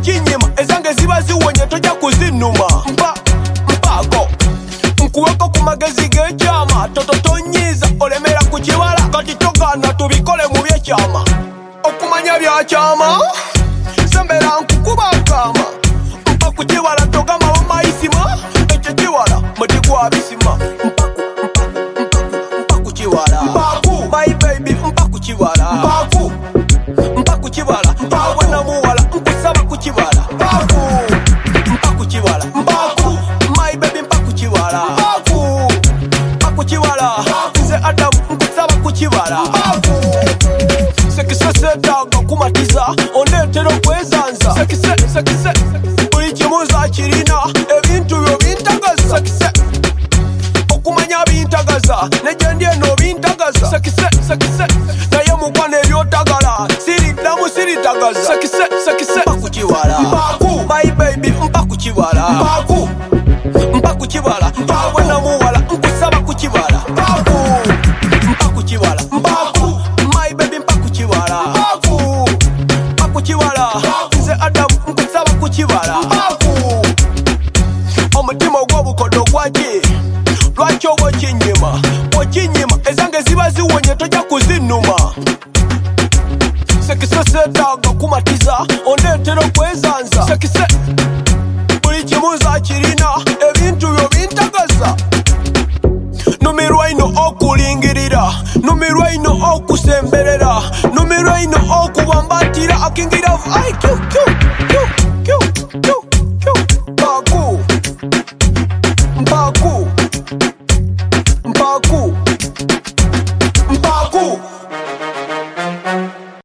okinyima ezange ziba ziwonye tojja kuzinuma mpako nkuweko ku magezi g'ekyama tototonyiza olemera ku kibala kati togaana tubikole mu byekyama okumanya byakyama sembera nkukuba akama mpa ku kibala togama omayisima ekyo kiwala muti gwabisima mpa ku kibala my baby mpa ku kibala mpa ku kibala mpawe namuwala nkusaba ku kibala mpa ku kibala my baby mpa ku kibala mpa ku kibala nze Adamu nkusaba ku kibala sekise setaga kumatiza ondeetera okwezanza sekise buli kimu nzakirina ebintu byo bintagaza sekise okumanya bintagaza negyendi eno bintagaza sekise naye mukwana ebyotagala siriddamu siritagaza sekise mpa ku kibala my baby mpa ku kibala mpa ku kibala mpawe namuwala nkusaba ku kibala mpa ku kibala my baby mpa ku kibala mpa ku kibala nze Adamu nkusaba ku kibala omutima ogw'obukodo gwaki lwaki oba okinyima ezange ziba ziwonye tojja kuzinuma sekise setaga kumatiza ondeetera okwezanza sekise buli kimu nzakirina ebintu byo bintagaza numirwa ino okulingirira numirwa ino okusemberera numirwa ino okubambatira akingira mpaku